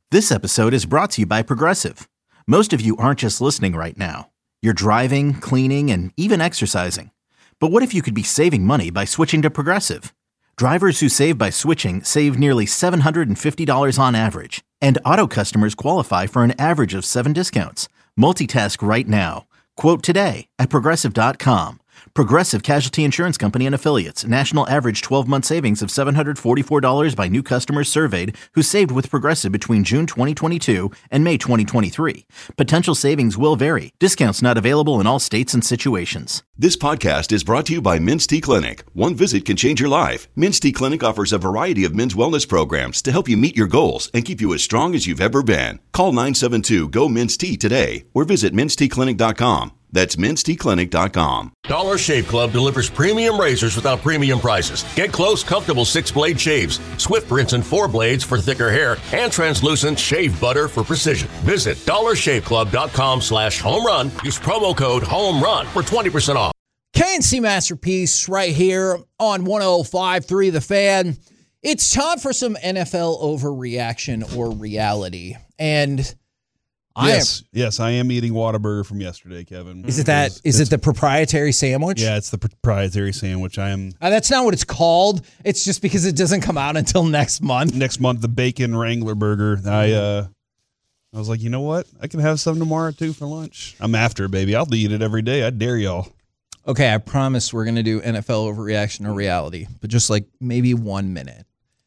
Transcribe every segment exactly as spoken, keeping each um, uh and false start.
This episode is brought to you by Progressive. Most of you aren't just listening right now. You're driving, cleaning, and even exercising. But what if you could be saving money by switching to Progressive? Drivers who save by switching save nearly seven hundred fifty dollars on average. And auto customers qualify for an average of seven discounts. Multitask right now. Quote today at Progressive dot com. Progressive Casualty Insurance Company and Affiliates. National average twelve-month savings of seven hundred forty-four dollars by new customers surveyed who saved with Progressive between June twenty twenty-two and May twenty twenty-three. Potential savings will vary. Discounts not available in all states and situations. This podcast is brought to you by Men's T Clinic. One visit can change your life. Men's T Clinic offers a variety of men's wellness programs to help you meet your goals and keep you as strong as you've ever been. Call nine seven two, G O, Men's T today or visit Men's T Clinic dot com. That's Men's T Clinic dot com. Dollar Shave Club delivers premium razors without premium prices. Get close, comfortable six-blade shaves, swift rinse and four blades for thicker hair, and translucent shave butter for precision. Visit Dollar Shave Club dot com slash home run. Use promo code HOMERUN for twenty percent off. K and C Masterpiece right here on one oh five point three The Fan. It's time for some N F L overreaction or reality. And I Yes, am, yes, I am eating Whataburger from yesterday, Kevin. Is it that? It's, is it's, it the proprietary sandwich? Yeah, it's the proprietary sandwich. I am Uh, that's not what it's called. It's just because it doesn't come out until next month. next month the bacon Wrangler burger. I uh, I was like, you know what? I can have some tomorrow too for lunch. I'm after it, baby. I'll eat it every day. I dare y'all. Okay, I promise we're gonna do N F L overreaction or reality, but just like maybe one minute.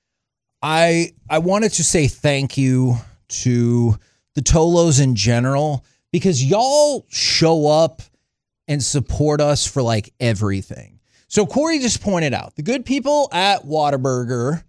I I wanted to say thank you to the Tolos in general, because y'all show up and support us for like everything. So Corey just pointed out the good people at Whataburger,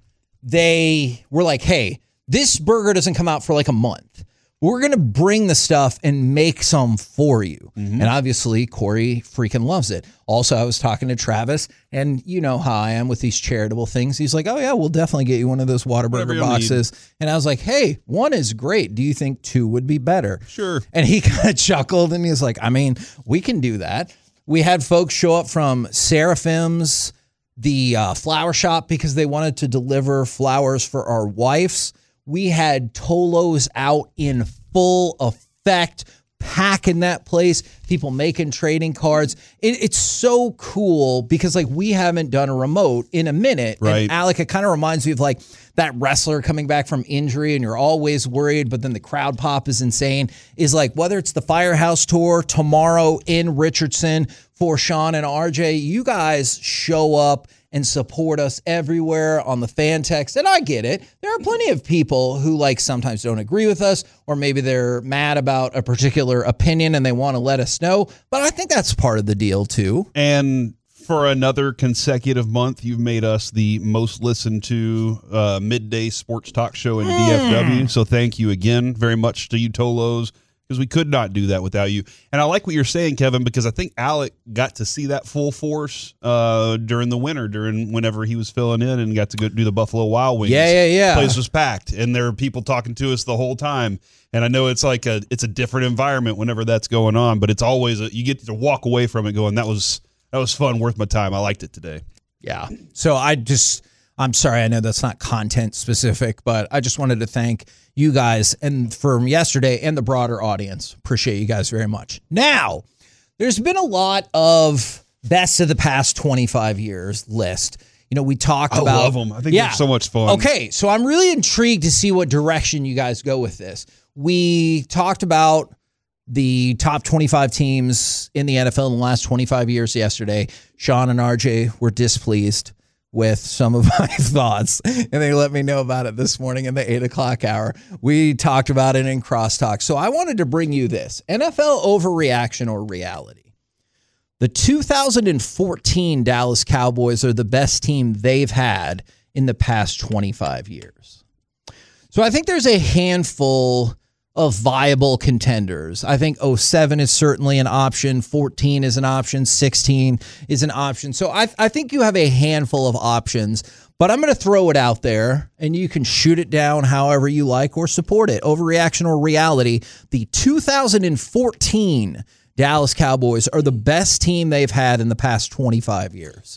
they were like, hey, this burger doesn't come out for like a month. We're going to bring the stuff and make some for you. Mm-hmm. And obviously, Corey freaking loves it. Also, I was talking to Travis, and you know how I am with these charitable things. He's like, oh, yeah, we'll definitely get you one of those Whataburger boxes. Need. And I was like, hey, one is great. Do you think two would be better? Sure. And he kind of chuckled, and he was like, I mean, we can do that. We had folks show up from Seraphim's, the uh, flower shop, because they wanted to deliver flowers for our wives. We had Tolos out in full effect, packing that place, people making trading cards. It, it's so cool because like we haven't done a remote in a minute. Right. And Alec, it kind of reminds me of like that wrestler coming back from injury and you're always worried, but then the crowd pop is insane. Is like whether it's the Firehouse Tour tomorrow in Richardson for Sean and R J, you guys show up and support us everywhere on the fan text. And I get it. There are plenty of people who like sometimes don't agree with us, or maybe they're mad about a particular opinion and they want to let us know. But I think that's part of the deal too. And for another consecutive month, you've made us the most listened to uh, midday sports talk show in mm. D F W. So thank you again very much to you, Tolos, because we could not do that without you. And I like what you're saying, Kevin, because I think Alec got to see that full force uh, during the winter, during whenever he was filling in and got to go do the Buffalo Wild Wings. Yeah, yeah, yeah. The place was packed, and there were people talking to us the whole time. And I know it's like a it's a different environment whenever that's going on, but it's always a, you get to walk away from it going, that was that was fun, worth my time. I liked it today. Yeah. So I just, I'm sorry, I know that's not content specific, but I just wanted to thank you guys and from yesterday and the broader audience. Appreciate you guys very much. Now, there's been a lot of best of the past twenty-five years list. You know, we talked I about. I love them. I think yeah. they're so much fun. Okay, so I'm really intrigued to see what direction you guys go with this. We talked about the top twenty-five teams in the N F L in the last twenty-five years yesterday. Sean and R J were displeased with some of my thoughts, and they let me know about it this morning in the eight o'clock hour. We talked about it in Crosstalk. So I wanted to bring you this N F L overreaction or reality. The two thousand fourteen Dallas Cowboys are the best team they've had in the past twenty-five years. So I think there's a handful of viable contenders. I think oh seven is certainly an option. fourteen is an option. sixteen is an option. So I, I think you have a handful of options, but I'm going to throw it out there and you can shoot it down however you like or support it. Overreaction or reality. The two thousand fourteen Dallas Cowboys are the best team they've had in the past twenty-five years.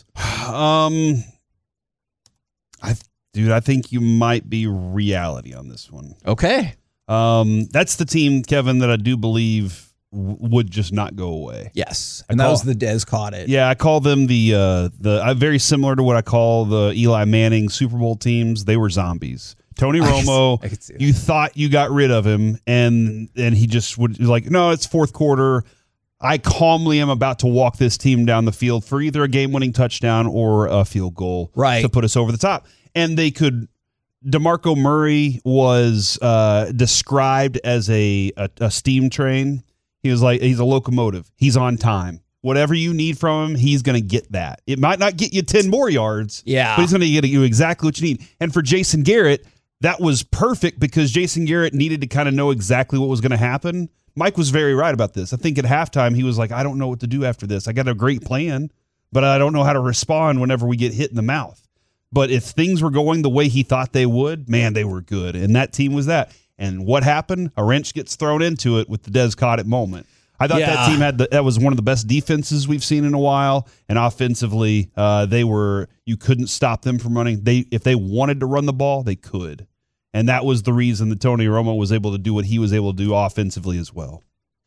Um, I, dude, I think you might be reality on this one. Okay. Um, that's the team, Kevin, that I do believe w- would just not go away. Yes, I and call, that was the Des caught it. Yeah, I call them the uh, the uh, very similar to what I call the Eli Manning Super Bowl teams. They were zombies. Tony Romo, I could see that. You thought you got rid of him, and and he just would like, no, it's fourth quarter. I calmly am about to walk this team down the field for either a game-winning touchdown or a field goal right. to put us over the top. And they could – DeMarco Murray was uh, described as a, a, a steam train. He was like – he's a locomotive. He's on time. Whatever you need from him, he's going to get that. It might not get you ten more yards, yeah. but he's going to get you exactly what you need. And for Jason Garrett, that was perfect because Jason Garrett needed to kind of know exactly what was going to happen. Mike was very right about this. I think at halftime he was like, I don't know what to do after this. I got a great plan, but I don't know how to respond whenever we get hit in the mouth. But if things were going the way he thought they would, man, they were good. And that team was that. And what happened? A wrench gets thrown into it with the Des caught it moment. I thought yeah. that team had the, that was one of the best defenses we've seen in a while. And offensively, uh, they were you couldn't stop them from running. They if they wanted to run the ball, they could. And that was the reason that Tony Romo was able to do what he was able to do offensively as well.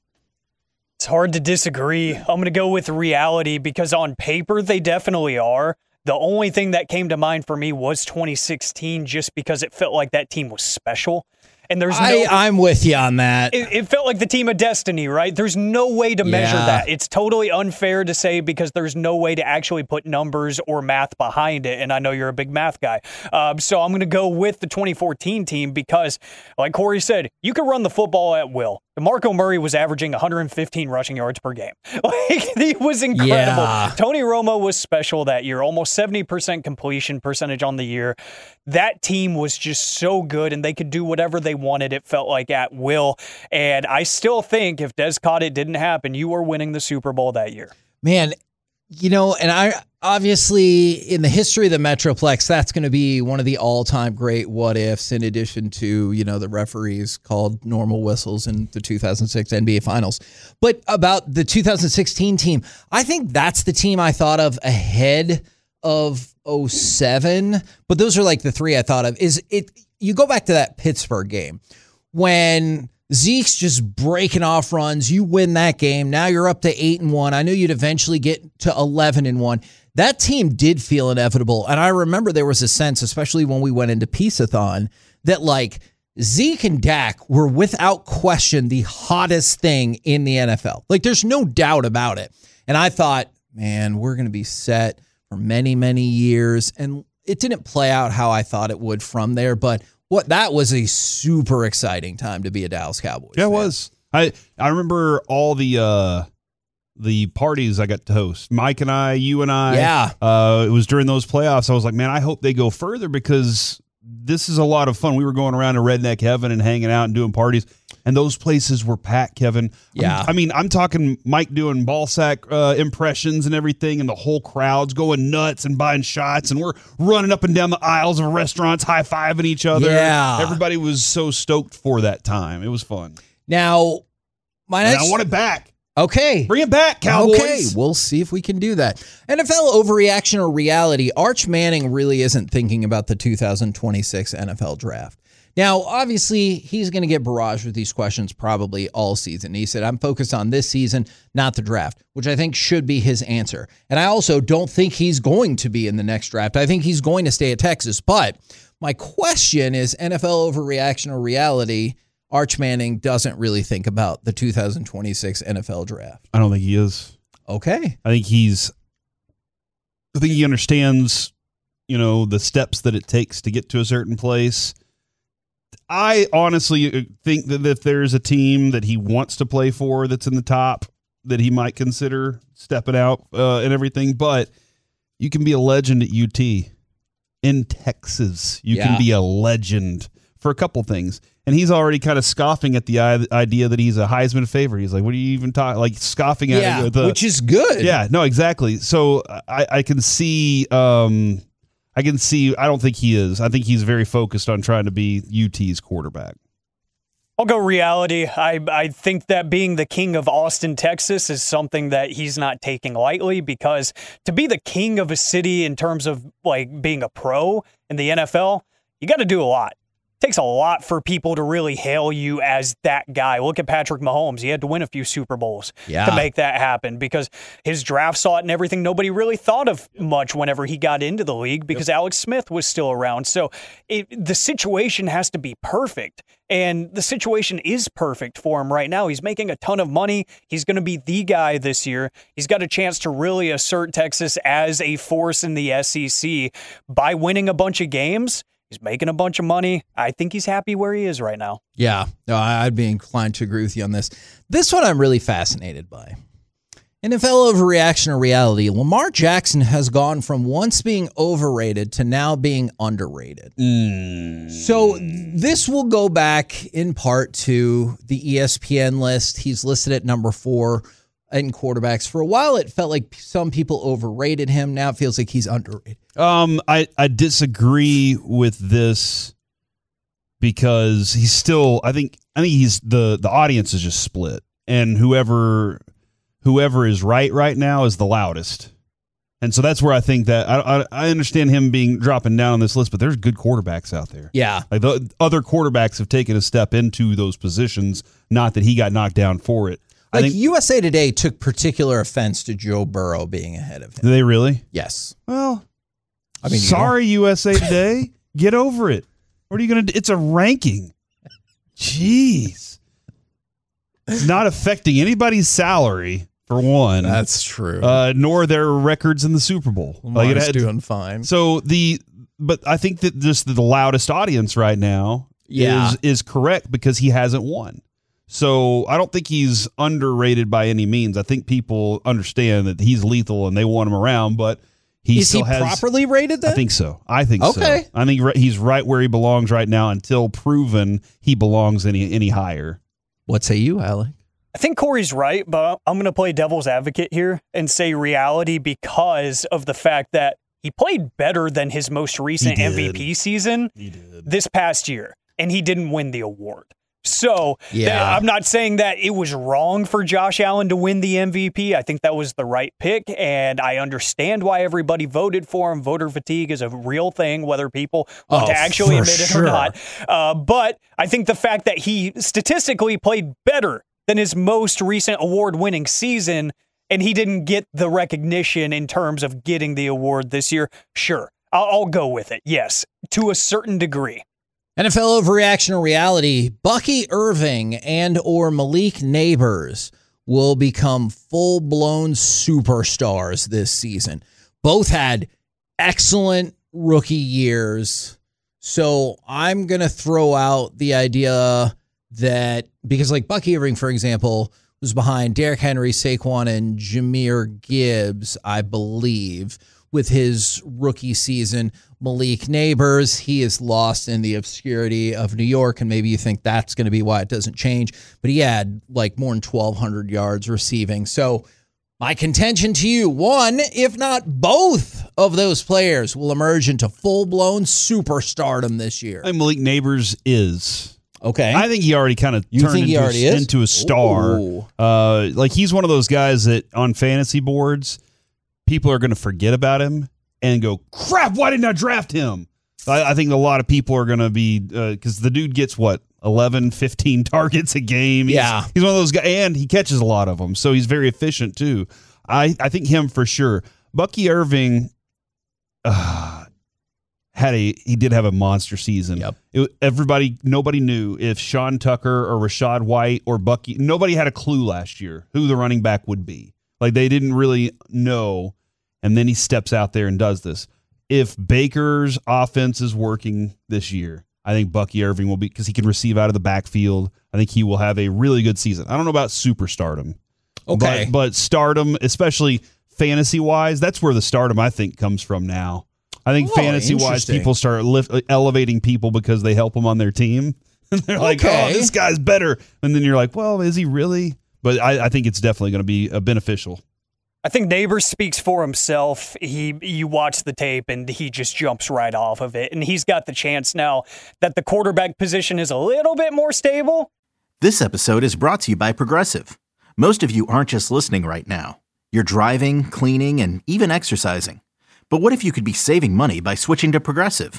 It's hard to disagree. I'm going to go with reality because on paper, they definitely are. The only thing that came to mind for me was twenty sixteen just because it felt like that team was special. And there's no, I, I'm with you on that. It, it felt like the team of destiny, right? There's no way to measure Yeah. that. It's totally unfair to say because there's no way to actually put numbers or math behind it. And I know you're a big math guy. Um, so I'm going to go with the twenty fourteen team because, like Corey said, you can run the football at will. DeMarco Murray was averaging one hundred fifteen rushing yards per game. Like, he was incredible. Yeah. Tony Romo was special that year, almost seventy percent completion percentage on the year. That team was just so good, and they could do whatever they wanted, it felt like, at will. And I still think if Des caught it didn't happen, you were winning the Super Bowl that year. Man, you know, and I obviously in the history of the Metroplex, that's going to be one of the all-time great what ifs, in addition to, you know, the referees called normal whistles in the two thousand six N B A Finals. But about the two thousand sixteen team, I think that's the team I thought of ahead of oh seven. But those are like the three I thought of. Is it? You go back to that Pittsburgh game when Zeke's just breaking off runs. You win that game. Now you're up to eight and one. I knew you'd eventually get to eleven and one. That team did feel inevitable. And I remember there was a sense, especially when we went into Peace-a-thon, that like Zeke and Dak were without question the hottest thing in the N F L. Like there's no doubt about it. And I thought, man, we're going to be set for many, many years. And it didn't play out how I thought it would from there. But what that was a super exciting time to be a Dallas Cowboys Yeah, it fan. was. I I remember all the uh, the parties I got to host. Mike and I, you and I. Yeah. Uh, it was during those playoffs. I was like, man, I hope they go further because this is a lot of fun. We were going around to Redneck Heaven and hanging out and doing parties, and those places were packed, Kevin. Yeah. I'm, I mean, I'm talking Mike doing ball sack uh, impressions and everything, and the whole crowd's going nuts and buying shots, and we're running up and down the aisles of restaurants, high-fiving each other. Yeah. Everybody was so stoked for that time. It was fun. Now, my And next. I want it back. Okay. Bring it back, Cowboys. Okay, we'll see if we can do that. N F L overreaction or reality, Arch Manning really isn't thinking about the two thousand twenty-six N F L draft. Now, obviously, he's going to get barraged with these questions probably all season. He said, I'm focused on this season, not the draft, which I think should be his answer. And I also don't think he's going to be in the next draft. I think he's going to stay at Texas. But my question is, N F L overreaction or reality, Arch Manning doesn't really think about the two thousand twenty-six N F L draft. I don't think he is. Okay. I think he's I think he understands, you know, the steps that it takes to get to a certain place. I honestly think that if there's a team that he wants to play for that's in the top, that he might consider stepping out uh, and everything. But you can be a legend at U T. In Texas, you Yeah. can be a legend for a couple things. And he's already kind of scoffing at the idea that he's a Heisman favorite. He's like, what are you even talking? Like scoffing at Yeah, it. With the, which is good. Yeah, no, exactly. So I, I can see, um, I can see, I don't think he is. I think he's very focused on trying to be U T's quarterback. I'll go reality. I, I think that being the king of Austin, Texas is something that he's not taking lightly because to be the king of a city in terms of like being a pro in the N F L, you got to do a lot. takes a lot for people to really hail you as that guy. Look at Patrick Mahomes. He had to win a few Super Bowls yeah. to make that happen because his draft saw it and everything. Nobody really thought of much whenever he got into the league because yep. Alex Smith was still around. So it, the situation has to be perfect. And the situation is perfect for him right now. He's making a ton of money. He's going to be the guy this year. He's got a chance to really assert Texas as a force in the S E C by winning a bunch of games. He's making a bunch of money. I think he's happy where he is right now. Yeah, no, I'd be inclined to agree with you on this. This one I'm really fascinated by. N F L overreaction or reality. Lamar Jackson has gone from once being overrated to now being underrated. Mm. So this will go back in part to the E S P N list. He's listed at number four in quarterbacks. For a while, it felt like some people overrated him. Now it feels like he's underrated. Um, I, I disagree with this because he's still, I think, I think he's the, the audience is just split, and whoever, whoever is right right now is the loudest. And so that's where I think that I, I, I understand him being dropping down on this list, but there's good quarterbacks out there. Yeah. Like the other quarterbacks have taken a step into those positions, not that he got knocked down for it. Like I think, U S A Today took particular offense to Joe Burrow being ahead of him. Do they really? Yes. Well, I mean, sorry, U S A Today. Get over it. What are you going to do? It's a ranking. Jeez. It's not affecting anybody's salary, for one. That's true. Uh, nor their records in the Super Bowl. Lamar's like it had, doing fine. So the, but I think that just the loudest audience right now yeah. is is correct because he hasn't won. So I don't think he's underrated by any means. I think people understand that he's lethal and they want him around, but he is still he has, properly rated then? I think so. I think okay. so. I think he's right where he belongs right now until proven he belongs any any higher. What say you, Alec? I think Corey's right, but I'm going to play devil's advocate here and say reality because of the fact that he played better than his most recent M V P season this past year, and he didn't win the award. So yeah. th- I'm not saying that it was wrong for Josh Allen to win the M V P. I think that was the right pick, and I understand why everybody voted for him. Voter fatigue is a real thing, whether people want oh, to actually admit sure. it or not. Uh, but I think the fact that he statistically played better than his most recent award-winning season, and he didn't get the recognition in terms of getting the award this year, sure, I'll, I'll go with it, yes, to a certain degree. N F L overreaction or reality. Bucky Irving and or Malik Neighbors will become full-blown superstars this season. Both had excellent rookie years. So I'm going to throw out the idea that, because like Bucky Irving, for example, was behind Derrick Henry, Saquon, and Jahmyr Gibbs, I believe, with his rookie season. Malik Neighbors, he is lost in the obscurity of New York, and maybe you think that's going to be why it doesn't change, but he had like more than twelve hundred yards receiving. So my contention to you, one, if not both of those players will emerge into full-blown superstardom this year. I think Malik Neighbors is. Okay. I think he already kind of you turned think he into, already a, is? into a star. Ooh. Uh, like he's one of those guys that on fantasy boards, people are going to forget about him and go, crap, why didn't I draft him? I, I think a lot of people are going to be, because uh, the dude gets, what, eleven, fifteen targets a game. He's, yeah. He's one of those guys, and he catches a lot of them, so he's very efficient, too. I, I think him for sure. Bucky Irving uh, had a, he did have a monster season. Yep. It, everybody, nobody knew if Sean Tucker or Rashad White or Bucky, nobody had a clue last year who the running back would be. Like, they didn't really know. And then he steps out there and does this. If Baker's offense is working this year, I think Bucky Irving will be, because he can receive out of the backfield. I think he will have a really good season. I don't know about superstardom. Okay. But, but stardom, especially fantasy-wise, that's where the stardom, I think, comes from now. I think oh, fantasy-wise, people start lift, elevating people because they help them on their team. They're like, okay. oh, this guy's better. And then you're like, well, is he really? But I, I think it's definitely going to be uh, beneficial. I think Neighbors speaks for himself. He, you watch the tape and he just jumps right off of it. And he's got the chance now that the quarterback position is a little bit more stable. This episode is brought to you by Progressive. Most of you aren't just listening right now. You're driving, cleaning, and even exercising. But what if you could be saving money by switching to Progressive?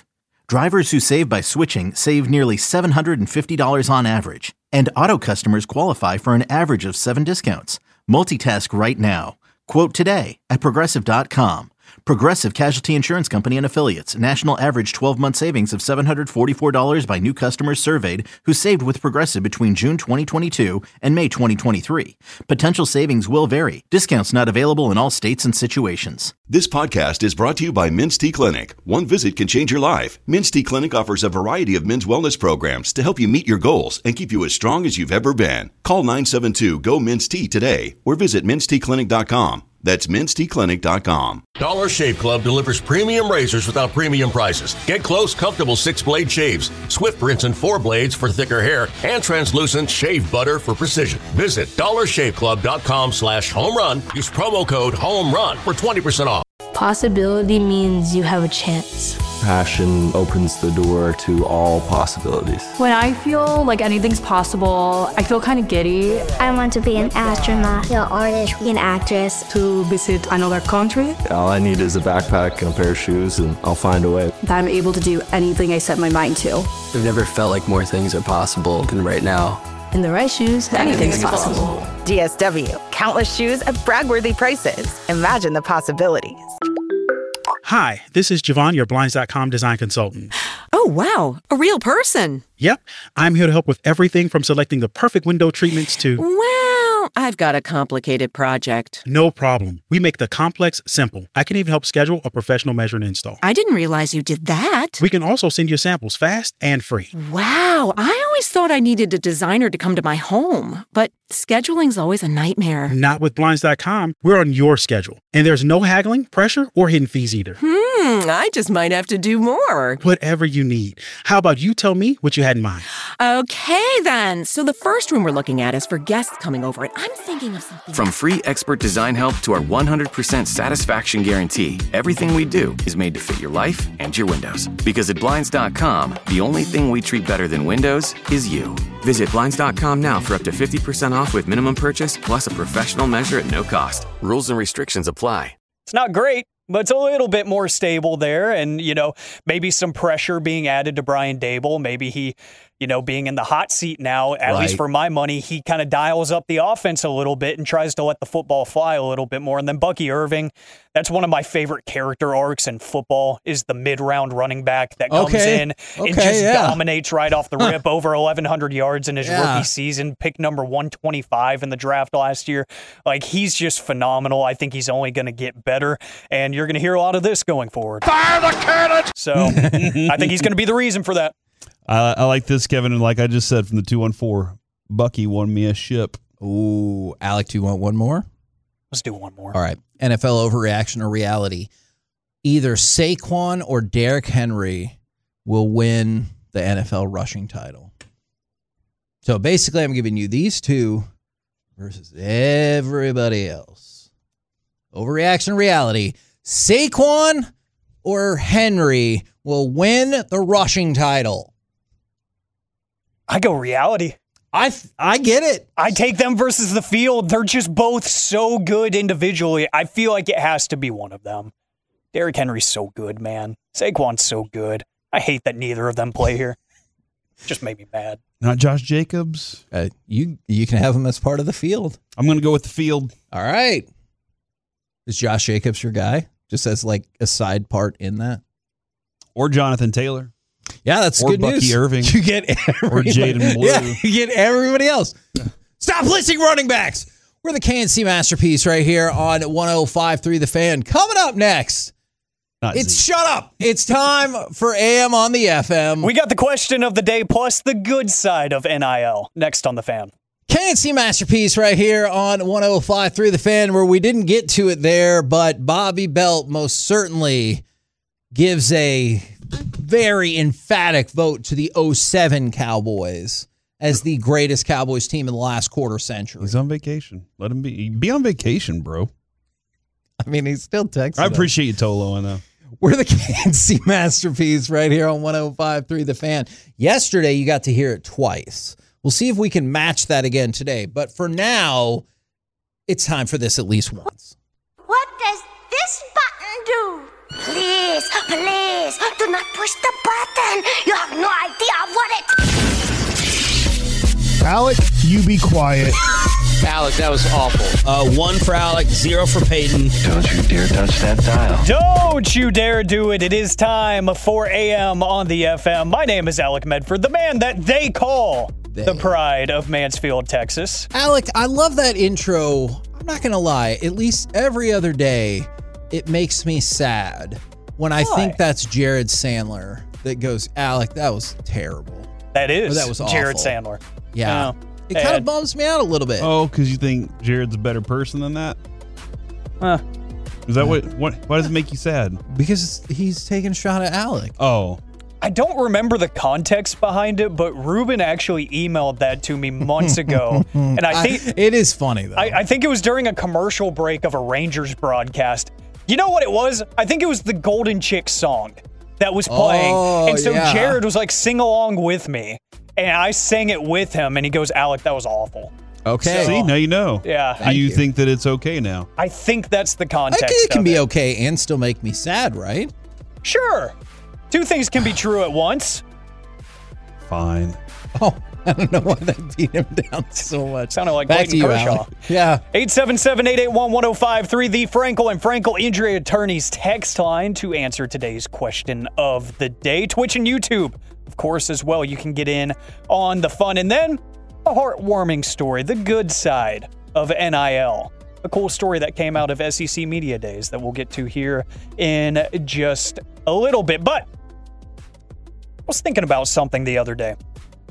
Drivers who save by switching save nearly seven hundred fifty dollars on average. And Auto customers qualify for an average of seven discounts. Multitask right now. Quote today at Progressive dot com. Progressive Casualty Insurance Company and Affiliates. National average twelve-month savings of seven hundred forty-four dollars by new customers surveyed who saved with Progressive between June twenty twenty-two and May twenty twenty-three. Potential savings will vary. Discounts not available in all states and situations. This podcast is brought to you by Men's T Clinic. One visit can change your life. Men's T Clinic offers a variety of men's wellness programs to help you meet your goals and keep you as strong as you've ever been. Call nine seven two, G O, M E N S T today or visit mens t clinic dot com. That's mens t clinic dot com. Dollar Shave Club delivers premium razors without premium prices. Get close, comfortable six-blade shaves, Swift rinse and four blades for thicker hair, and translucent shave butter for precision. Visit dollar shave club dot com slash home run. Use promo code HOMERUN for twenty percent off. Possibility means you have a chance. Passion opens the door to all possibilities. When I feel like anything's possible, I feel kind of giddy. I want to be an astronaut, an artist, an actress. To visit another country. All I need is a backpack and a pair of shoes, and I'll find a way. That I'm able to do anything I set my mind to. I've never felt like more things are possible than right now. In the right shoes, anything's, anything's possible. possible. D S W, countless shoes at brag-worthy prices. Imagine the possibilities. Hi, this is Javon, your Blinds dot com design consultant. Oh, wow. A real person. Yep. I'm here to help with everything from selecting the perfect window treatments to... Well, I've got a complicated project. No problem. We make the complex simple. I can even help schedule a professional measure and install. I didn't realize you did that. We can also send you samples fast and free. Wow. I always thought I needed a designer to come to my home, but scheduling's always a nightmare. Not with Blinds dot com. We're on your schedule, and there's no haggling, pressure, or hidden fees either. Hmm, I just might have to do more. Whatever you need. How about you tell me what you had in mind? Okay, then. So the first room we're looking at is for guests coming over, and I'm thinking of something. From free expert design help to our one hundred percent satisfaction guarantee, everything we do is made to fit your life and your windows. Because at Blinds dot com, the only thing we treat better than windows is you. Visit Blinds dot com now for up to fifty percent off with minimum purchase plus a professional measure at no cost. Rules and restrictions apply. It's not great, but it's a little bit more stable there. And, you know, maybe some pressure being added to Brian Daboll. Maybe he, you know, being in the hot seat now, at right. least for my money, he kind of dials up the offense a little bit and tries to let the football fly a little bit more. And then Bucky Irving, that's one of my favorite character arcs in football, is the mid-round running back that comes okay. in okay, and just yeah. dominates right off the rip, over eleven hundred yards in his yeah. rookie season, pick number one twenty-five in the draft last year. Like, he's just phenomenal. I think he's only going to get better, and you're going to hear a lot of this going forward. Fire the cannon! So I think he's going to be the reason for that. I, I like this, Kevin, and like I just said from the two one four, Bucky won me a ship. Ooh, Alec, do you want one more? Let's do one more. All right. N F L overreaction or reality. Either Saquon or Derrick Henry will win the N F L rushing title. So basically, I'm giving you these two versus everybody else. Overreaction or reality. Saquon or Henry will win the rushing title. I go reality. I I get it. I take them versus the field. They're just both so good individually. I feel like it has to be one of them. Derrick Henry's so good, man. Saquon's so good. I hate that neither of them play here. Just made me mad. Not Josh Jacobs. Uh, you you can have him as part of the field. I'm going to go with the field. All right. Is Josh Jacobs your guy? Just as like a side part in that? Or Jonathan Taylor. Yeah, that's or good Bucky news. Irving. You get or Jaden Blue. Yeah, you get everybody else. Stop listing running backs. We're the K N C Masterpiece right here on one oh five point three The Fan. Coming up next. Not it's Z. shut up. It's time for A M on the F M. We got the question of the day plus the good side of N I L next on The Fan. K N C Masterpiece right here on one oh five point three The Fan, where we didn't get to it there, but Bobby Belt most certainly gives a very emphatic vote to the oh seven Cowboys as the greatest Cowboys team in the last quarter century. He's on vacation. Let him be. Be on vacation, bro. I mean, he's still texting. I appreciate you, Tolo, I know. We're the K N C Masterpiece right here on one oh five point three The Fan. Yesterday, you got to hear it twice. We'll see if we can match that again today. But for now, it's time for this at least once. What does this button do? Please, please, do not push the button. You have no idea what it... Alec, you be quiet. Alec, that was awful. Uh, one for Alec, zero for Peyton. Don't you dare touch that dial. Don't you dare do it. It is time, four a.m. on the F M. My name is Alec Medford, the man that they call they. the pride of Mansfield, Texas. Alec, I love that intro. I'm not going to lie. At least every other day, it makes me sad when I Why? think that's Jared Sandler that goes, Alec, that was terrible. That is or that was awful. Jared Sandler. Yeah. Uh, it kind of bums me out a little bit. Oh, because you think Jared's a better person than that? Huh. Is that what, what? Why does it make you sad? Because he's taking a shot at Alec. Oh. I don't remember the context behind it, but Ruben actually emailed that to me months ago. And I think I, it is funny, though. I, I think it was during a commercial break of a Rangers broadcast. You know what it was? I think it was the Golden Chicks song that was playing. Oh, and so yeah. Jared was like, sing along with me. And I sang it with him, and he goes, Alec, that was awful. Okay. So, See, now you know. Yeah. Do you, you think that it's okay now? I think that's the context. I think it can of be it. okay and still make me sad, right? Sure. Two things can be true at once. Fine. Oh, I don't know why that beat him down so much. Sounded like Back Clayton to you, Kershaw. Alec. Yeah. eight seven seven, eight eight one, one oh five three, the Frankel and Frankel Injury Attorneys text line to answer today's question of the day. Twitch and YouTube, of course, as well. You can get in on the fun. And then a heartwarming story, the good side of N I L. A cool story that came out of S E C Media Days that we'll get to here in just a little bit. But I was thinking about something the other day,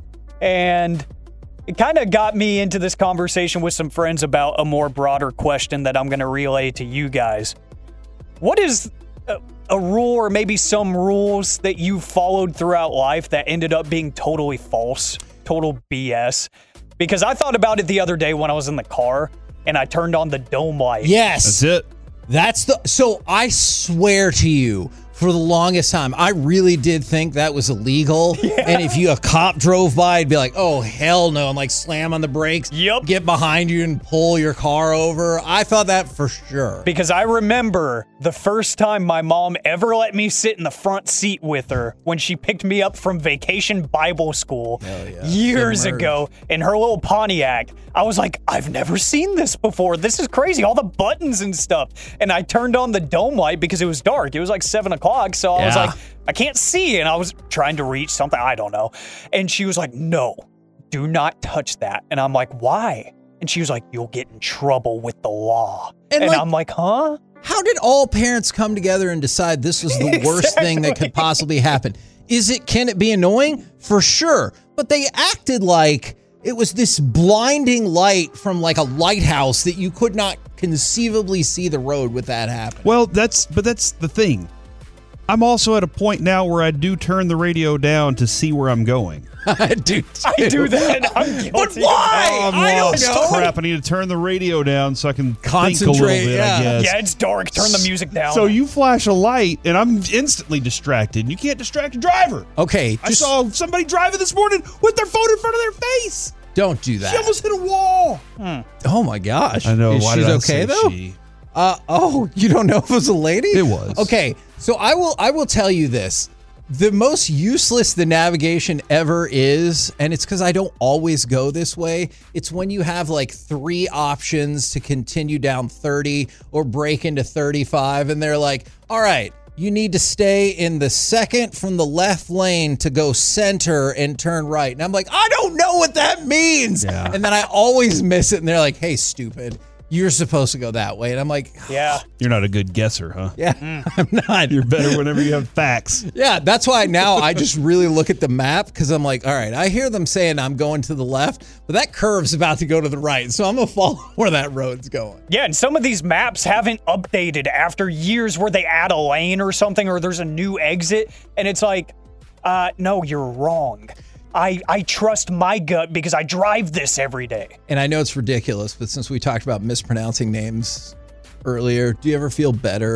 and it kind of got me into this conversation with some friends about a more broader question that I'm going to relay to you guys. What is a, a rule or maybe some rules that you followed throughout life that ended up being totally false, total B S? Because I thought about it the other day when I was in the car and I turned on the dome light. Yes. That's it. That's the, so I swear to you, for the longest time, I really did think that was illegal. Yeah. And if you a cop drove by, I'd be like, oh, hell no. And like slam on the brakes, yep. get behind you and pull your car over. I thought that for sure. Because I remember the first time my mom ever let me sit in the front seat with her when she picked me up from Vacation Bible School yeah. years Submerged. ago in her little Pontiac. I was like, I've never seen this before. This is crazy. All the buttons and stuff. And I turned on the dome light because it was dark. It was like seven o'clock. So I yeah. was like, I can't see. And I was trying to reach something. I don't know. And she was like, no, do not touch that. And I'm like, why? And she was like, you'll get in trouble with the law. And, and like, I'm like, huh? How did all parents come together and decide this was the Exactly. worst thing that could possibly happen? Is it, can it be annoying? For sure. But they acted like it was this blinding light from like a lighthouse that you could not conceivably see the road with that happen. Well, that's, but that's the thing. I'm also at a point now where I do turn the radio down to see where I'm going. I do too. I do that. I'm guilty. But why? Oh, I'm I lost. don't know. Crap, I need to turn the radio down so I can Concentrate, think a little bit, yeah. I guess. Yeah, it's dark. Turn the music down. So you flash a light, and I'm instantly distracted. You can't distract a driver. Okay. I just saw somebody driving this morning with their phone in front of their face. don't do that. She almost hit a wall. Hmm. Oh my gosh. I know. Is Why she's did I okay say though? she? Uh oh, you don't know if it was a lady? It was. Okay, so I will I will tell you this. The most useless the navigation ever is, and it's because I don't always go this way, it's when you have like three options to continue down thirty or break into thirty-five, and they're like, all right, you need to stay in the second from the left lane to go center and turn right. And I'm like, I don't know what that means. Yeah. And then I always miss it, and they're like, hey, stupid. You're supposed to go that way. And I'm like, yeah. You're not a good guesser, huh? Yeah, Mm. I'm not. You're better whenever you have facts. Yeah, that's why now I just really look at the map because I'm like, all right, I hear them saying I'm going to the left, but that curve's about to go to the right. So I'm going to follow where that road's going. Yeah, and some of these maps haven't updated after years where they add a lane or something or there's a new exit. And it's like, uh, no, you're wrong. I, I trust my gut because I drive this every day. And I know it's ridiculous, but since we talked about mispronouncing names earlier, do you ever feel better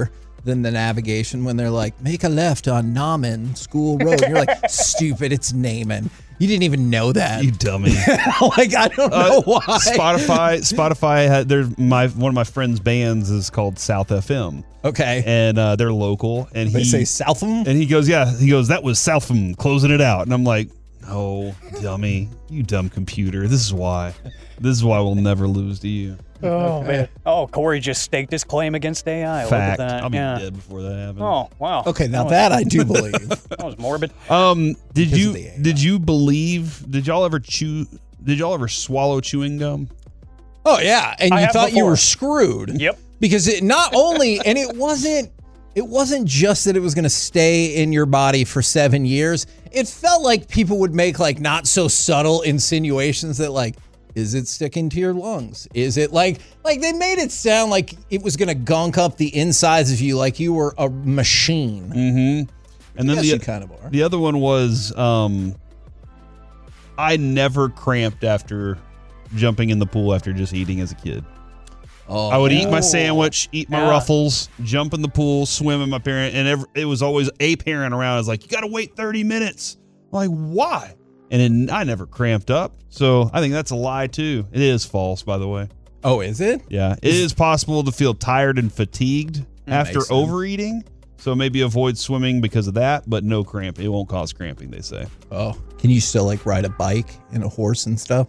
than the navigation when they're like, make a left on Naaman School Road. You're like, stupid, it's Naaman. You didn't even know that. You dummy. Like, I don't know uh, why. Spotify, Spotify had there's my one of my friend's bands is called South F M. Okay. And uh, they're local. And they he say Southam? And he goes, yeah. He goes, that was Southam closing it out. And I'm like, oh, dummy. You dumb computer. This is why. This is why we'll never lose to you. Oh, okay. man. Oh, Corey just staked his claim against A I. Fact. Look at that. I'll be yeah. dead before that happens. Oh, wow. Okay, now that, that I do believe. That was morbid. Um, did because you did you believe? Did y'all ever chew? Did y'all ever swallow chewing gum? Oh yeah, and I you thought before. you were screwed. Yep. Because it not only, and it wasn't. It wasn't just that it was going to stay in your body for seven years. It felt like people would make like not so subtle insinuations that like, is it sticking to your lungs? Is it like, like they made it sound like it was going to gunk up the insides of you like you were a machine. Mm-hmm. And then yes, the, you kind of are. The other one was, um, I never cramped after jumping in the pool after just eating as a kid. Oh, I would eat my sandwich, eat my yeah. Ruffles, jump in the pool, swim with my parent, and every, it was always a parent around. I was like, you got to wait thirty minutes. I'm like, why? And then I never cramped up. So I think that's a lie, too. It is false, by the way. Oh, is it? Yeah. It is possible to feel tired and fatigued That after overeating. So maybe avoid swimming because of that, but no cramp. It won't cause cramping, they say. Oh, can you still like ride a bike and a horse and stuff?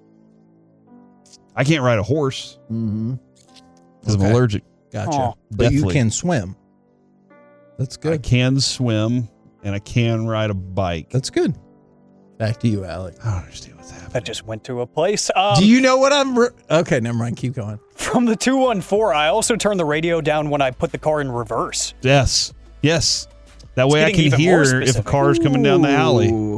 I can't ride a horse Mm-hmm. because Okay. I'm allergic. Gotcha. Oh. But you Definitely. can swim. That's I good. can swim and I can ride a bike. That's good. Back to you, Alec. I don't understand what's happening. That just went to a place. Um, Do you know what I'm? Re- okay, never mind. Keep going. From the two one four, I also turn the radio down when I put the car in reverse. Yes. Yes. That way I getting can even more hear if a specific. car's coming down the alley. Ooh.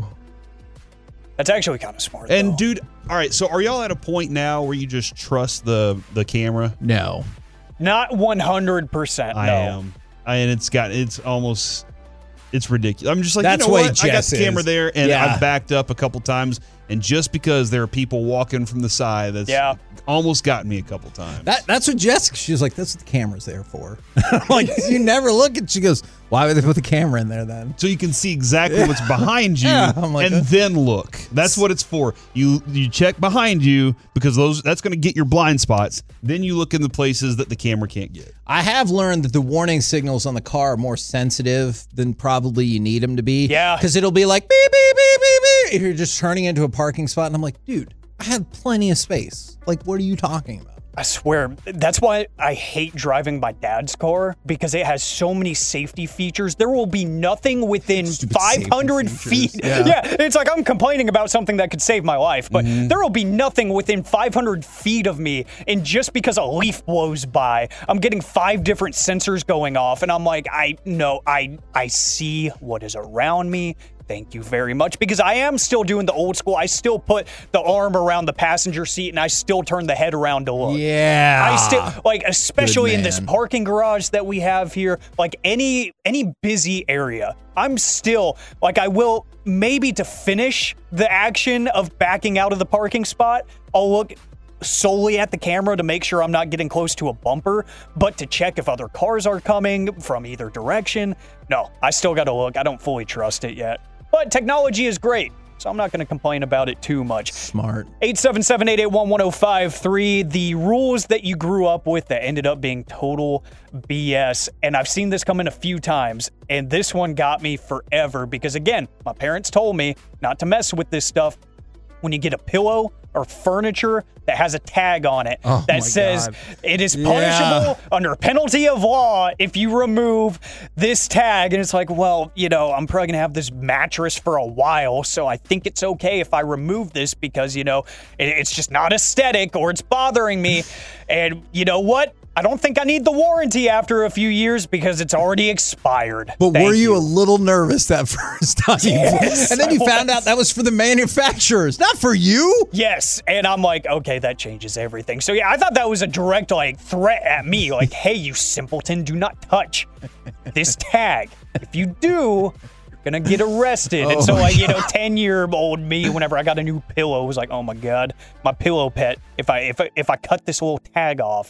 That's actually kind of smart. And though. dude, all right, so are y'all at a point now where you just trust the the camera? No. Not one hundred percent. I no. am. I, and it's got it's almost it's ridiculous. I'm just like, That's you know what what? I got Jess the camera is. there and Yeah. I've backed up a couple times, and just because there are people walking from the side, that's Yeah. almost gotten me a couple times. That that's what Jessica. She was like, "That's what the camera's there for." I'm like, you never look at. She goes, "Why would they put the camera in there then?" so you can see exactly what's behind you, Yeah, I'm like, and uh, then look. That's what it's for. You you check behind you because those that's going to get your blind spots. Then you look in the places that the camera can't get. I have learned that the warning signals on the car are more sensitive than probably you need them to be. Yeah. Because it'll be like beep beep beep beep beep if you're just turning into a parking spot, and I'm like, dude, I had plenty of space. Like, what are you talking about? I swear, that's why I hate driving my dad's car, because it has so many safety features. There will be nothing within Stupid five hundred safety feet. features, Yeah. yeah. it's like I'm complaining about something that could save my life, but Mm-hmm. there will be nothing within five hundred feet of me. And just because a leaf blows by, I'm getting five different sensors going off. And I'm like, I no, I I see what is around me. Thank you very much, because I am still doing the old school. I still put the arm around the passenger seat and I still turn the head around to look. Yeah. I still like, especially in this man. parking garage that we have here, like any any busy area. I'm still like, I will maybe to finish the action of backing out of the parking spot, I'll look solely at the camera to make sure I'm not getting close to a bumper, but to check if other cars are coming from either direction. No, I still got to look. I don't fully trust it yet. But technology is great, so I'm not going to complain about it too much. Smart. eight seven seven, eight eight one, one oh five three, the rules that you grew up with that ended up being total B S. And I've seen this come in a few times, and this one got me forever because, again, my parents told me not to mess with this stuff. When you get a pillow or furniture that has a tag on it Oh that my says God. it is Yeah. punishable under penalty of law if you remove this tag. And it's like, well, you know, I'm probably gonna have this mattress for a while, so I think it's okay if I remove this because, you know, it, it's just not aesthetic or it's bothering me. And you know what? I don't think I need the warranty after a few years because it's already expired. But Thank were you, a little nervous that first time? Yes, and then you I found was. out that was for the manufacturers, not for you? Yes, and I'm like, okay, that changes everything. So yeah, I thought that was a direct like threat at me, like, hey, you simpleton, do not touch this tag. If you do, you're gonna get arrested. Oh and so my like, you know, ten-year-old me, whenever I got a new pillow, was like, oh my god, my pillow pet. If I if I, if I cut this little tag off,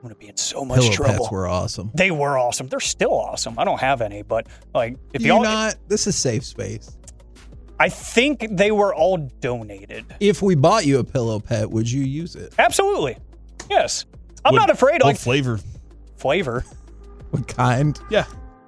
I'm going to be in so much Pillow trouble. pets were awesome. They were awesome. They're still awesome. I don't have any, but like if Do y'all you not, this is safe space. I think they were all donated. If we bought you a pillow pet, would you use it? Absolutely. Yes. I'm What- not afraid. What Like flavor? flavor. What kind? Yeah.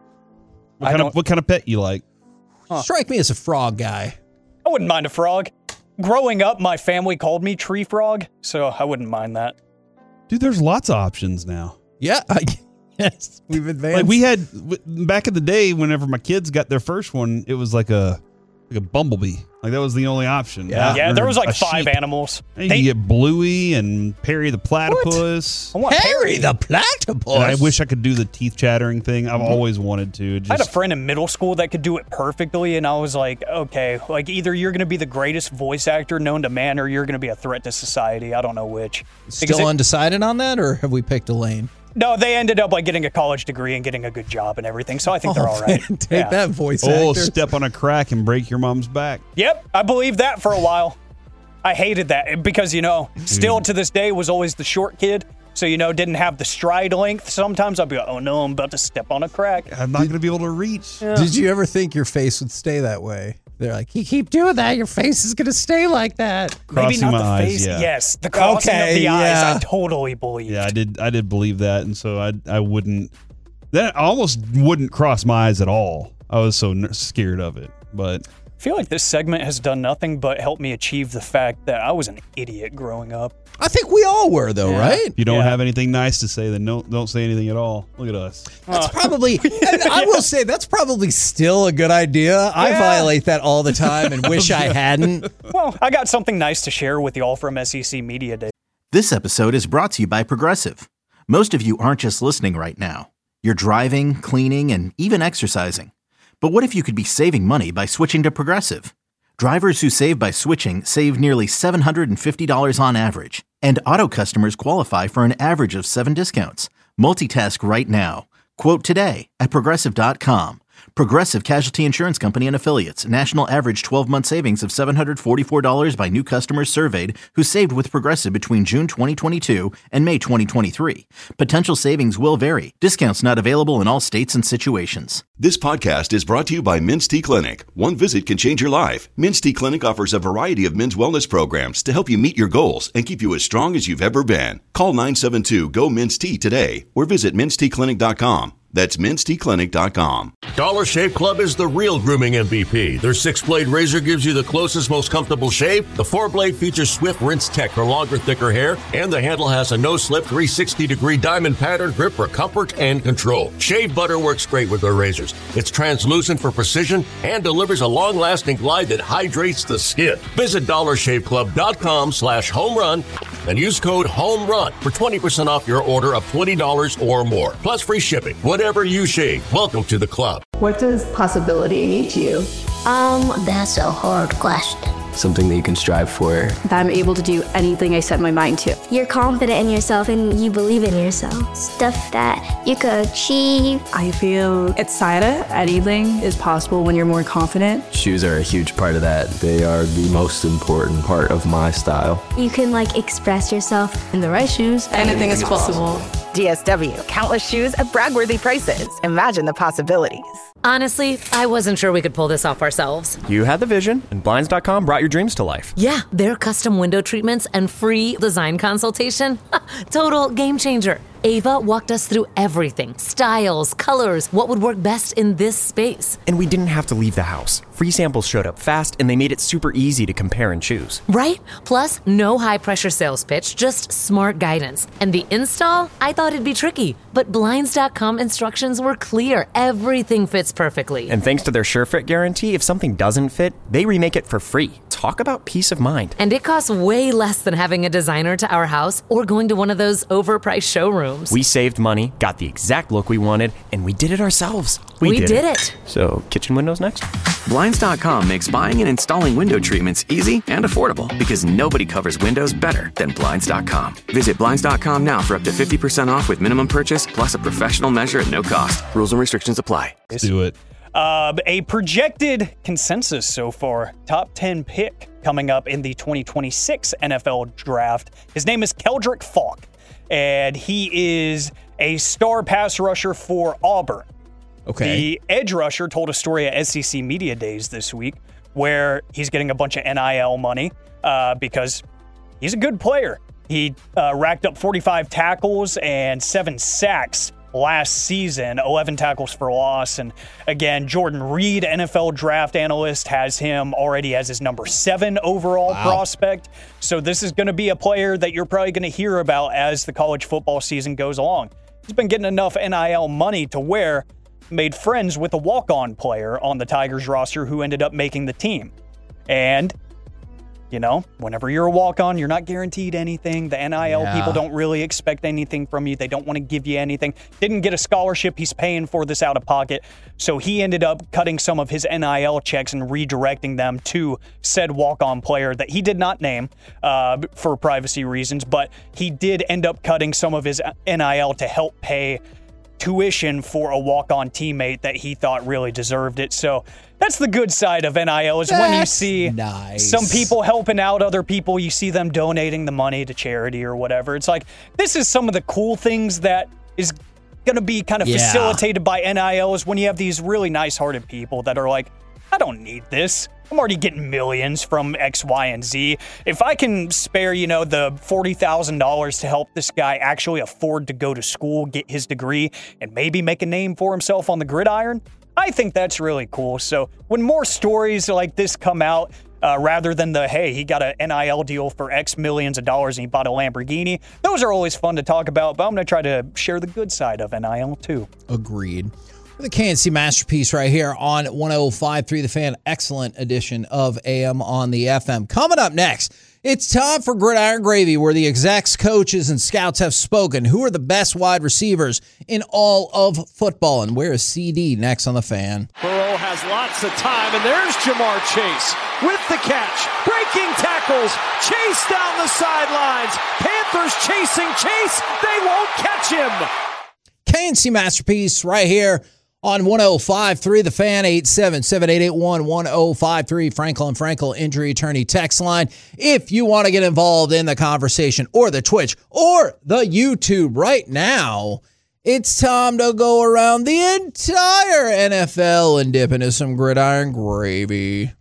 What I kind don't- of what kind of pet you like? Huh. Strike me as a frog guy. I wouldn't mind a frog. Growing up, my family called me Tree Frog, so I wouldn't mind that. Dude, there's lots of options now. Yeah, I, yes, we've advanced. Like we had w- back in the day, whenever my kids got their first one, it was like a like a bumblebee. Like that was the only option. Yeah, yeah there was like A five sheep. animals. And They- you get Bluey and Perry the platypus. I want Harry the platypus. And I wish I could do the teeth chattering thing. I've always wanted to. It I had a just- friend in middle school that could do it perfectly, and I was like, okay, like either you're going to be the greatest voice actor known to man, or you're going to be a threat to society. I don't know which. Because Still it- undecided on that, or have we picked a lane? No, they ended up like getting a college degree and getting a good job and everything, so I think they're Oh, all right. Take Yeah. that voice Oh, actor. step on a crack and break your mom's back. Yep, I believed that for a while. I hated that because, you know, still to this day was always the short kid. So, you know, didn't have the stride length. Sometimes I'd be like, oh no, I'm about to step on a crack. I'm not going to be able to reach. Yeah. Did you ever think your face would stay that way? They're like, you keep doing that, your face is going to stay like that. Maybe Crossing not my the eyes, face. yeah. Yes, the crossing Okay, of the eyes. yeah. I totally believe. Yeah, I did. I did believe that, and so I I wouldn't. That almost wouldn't cross my eyes at all. I was so ner- scared of it. But I feel like this segment has done nothing but help me achieve the fact that I was an idiot growing up. I think we all were, though, Yeah. right? if you don't Yeah. have anything nice to say, then don't don't say anything at all. Look at us. That's probably, and I will say, that's probably still a good idea. I Yeah. violate that all the time and wish I hadn't. Well, I got something nice to share with y'all from S E C Media Day. This episode is brought to you by Progressive. Most of you aren't just listening right now. You're driving, cleaning, and even exercising. But what if you could be saving money by switching to Progressive? Drivers who save by switching save nearly seven hundred fifty dollars on average. And auto customers qualify for an average of seven discounts. Multitask right now. Quote today at Progressive dot com. Progressive Casualty Insurance Company and Affiliates. National average twelve-month savings of seven hundred forty-four dollars by new customers surveyed who saved with Progressive between June twenty twenty-two and May twenty twenty-three. Potential savings will vary. Discounts not available in all states and situations. This podcast is brought to you by Men's T Clinic. One visit can change your life. Men's T Clinic offers a variety of men's wellness programs to help you meet your goals and keep you as strong as you've ever been. Call nine seven two, G O, M E N S T today or visit mens t clinic dot com. That's mens t clinic dot com. Dollar Shave Club is the real grooming M V P. Their six-blade razor gives you the closest, most comfortable shave. The four-blade features Swift Rinse Tech for longer, thicker hair. And the handle has a no-slip three hundred sixty degree diamond pattern grip for comfort and control. Shave butter works great with their razors. It's translucent for precision and delivers a long-lasting glide that hydrates the skin. Visit dollar shave club dot com slash home run and use code HOMERUN for twenty percent off your order of twenty dollars or more. Plus free shipping. Whatever you shave, welcome to the club. What does possibility mean to you? Um, that's a hard question. Something that you can strive for. That I'm able to do anything I set my mind to. You're confident in yourself and you believe in yourself. Stuff that you could achieve. I feel excited. Anything is possible when you're more confident. Shoes are a huge part of that. They are the most important part of my style. You can like express yourself in the right shoes. Anything is possible. D S W, countless shoes at brag-worthy prices. Imagine the possibilities. Honestly, I wasn't sure we could pull this off ourselves. You had the vision, and Blinds dot com brought your dreams to life. Yeah, their custom window treatments and free design consultation. Total game changer. Ava walked us through everything. Styles, colors, what would work best in this space. And we didn't have to leave the house. Free samples showed up fast, and they made it super easy to compare and choose. Right? Plus, no high-pressure sales pitch, just smart guidance. And the install? I thought it'd be tricky, but Blinds dot com instructions were clear. Everything fits perfectly. And thanks to their SureFit guarantee, if something doesn't fit, they remake it for free. Talk about peace of mind. And it costs way less than having a designer to our house or going to one of those overpriced showrooms. We saved money, got the exact look we wanted, and we did it ourselves. We, we did, did it. it. So, kitchen windows next? Blinds dot com makes buying and installing window treatments easy and affordable because nobody covers windows better than Blinds dot com. Visit Blinds dot com now for up to fifty percent off with minimum purchase plus a professional measure at no cost. Rules and restrictions apply. Let's do it. Uh, a projected consensus so far, top ten pick coming up in the twenty twenty-six N F L draft. His name is Keldrick Falk. and he is a star pass rusher for Auburn. Okay. The edge rusher told a story at S E C Media Days this week where he's getting a bunch of N I L money uh, because he's a good player. He uh, racked up forty-five tackles and seven sacks last season, eleven tackles for loss. And again, Jordan Reed, N F L draft analyst, has him already as his number seven overall Wow. prospect. So this is going to be a player that you're probably going to hear about as the college football season goes along. He's been getting enough N I L money to where made friends with a walk-on player on the Tigers roster who ended up making the team. And you know, whenever you're a walk-on, you're not guaranteed anything. The N I L Yeah. people don't really expect anything from you. They don't want to give you anything. Didn't get a scholarship. He's paying for this out of pocket. So he ended up cutting some of his N I L checks and redirecting them to said walk-on player that he did not name uh, for privacy reasons, but he did end up cutting some of his N I L to help pay tuition for a walk-on teammate that he thought really deserved it. So that's the good side of N I L is when you That's see nice. some people helping out other people, you see them donating the money to charity or whatever. It's like, this is some of the cool things that is going to be kind of Yeah. facilitated by N I L is when you have these really nice-hearted people that are like, I don't need this. I'm already getting millions from X, Y, and Z. If I can spare, you know, the forty thousand dollars to help this guy actually afford to go to school, get his degree, and maybe make a name for himself on the gridiron, I think that's really cool. So when more stories like this come out, uh, rather than the, hey, he got an N I L deal for X millions of dollars and he bought a Lamborghini, those are always fun to talk about, but I'm going to try to share the good side of N I L too. Agreed. The K N C Masterpiece right here on one oh five point three The Fan. Excellent edition of A M on the F M. Coming up next, it's time for Gridiron Gravy, where the execs, coaches, and scouts have spoken. Who are the best wide receivers in all of football? And where is C D next on the Fan? Burrow has lots of time, and there's Jamar Chase with the catch. Breaking tackles. Chase down the sidelines. Panthers chasing Chase. They won't catch him. K N C Masterpiece right here on one oh five point three The Fan. Eight seven seven, eight eight one, one oh five three. Franklin Frankel Injury Attorney text line. If you want to get involved in the conversation or the Twitch or the YouTube right now, it's time to go around the entire N F L and dip into some gridiron gravy.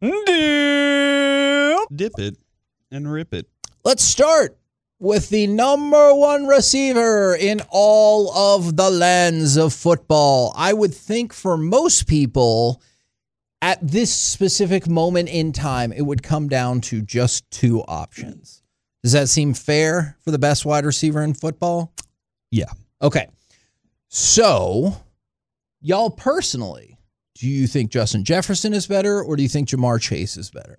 Dip. Dip it and rip it. Let's start with the number one receiver in all of the lands of football. I would think for most people at this specific moment in time, it would come down to just two options. Does that seem fair for the best wide receiver in football? Yeah. Okay. So, y'all personally, do you think Justin Jefferson is better or do you think Jamar Chase is better?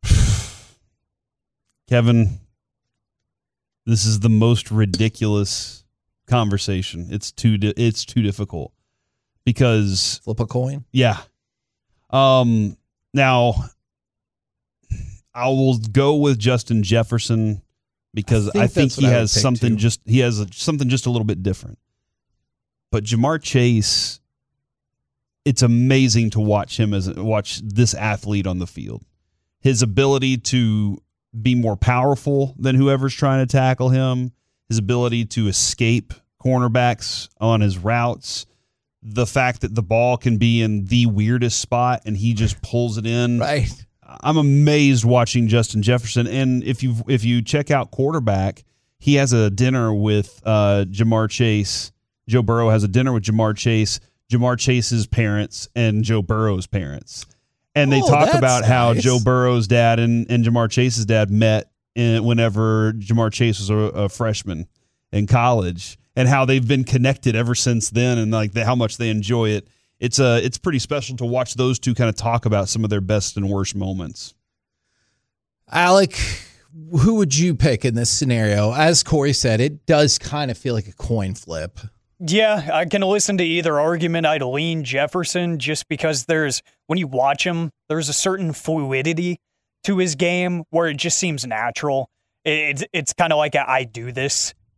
Kevin, this is the most ridiculous conversation. It's too di- it's too difficult because flip a coin. Yeah. Um. Now, I will go with Justin Jefferson because I think, I think he has something too. just he has a, something just a little bit different. But Jamar Chase, it's amazing to watch him as watch this athlete on the field. His ability to be more powerful than whoever's trying to tackle him, his ability to escape cornerbacks on his routes, the fact that the ball can be in the weirdest spot and he just pulls it in. Right. I'm amazed watching Justin Jefferson. And if you if you check out quarterback, he has a dinner with uh, Jamar Chase. Joe Burrow has a dinner with Jamar Chase, Jamar Chase's parents, and Joe Burrow's parents. And they Oh, talk that's about how nice. Joe Burrow's dad and, and Jamar Chase's dad met in, whenever Jamar Chase was a, a freshman in college, and how they've been connected ever since then, and like the, how much they enjoy it. It's uh, it's pretty special to watch those two kind of talk about some of their best and worst moments. Alec, who would you pick in this scenario? As Corey said, it does kind of feel like a coin flip. Yeah, I can listen to either argument. I'd lean Jefferson just because there's, when you watch him, there's a certain fluidity to his game where it just seems natural. It's it's kind of like a I do this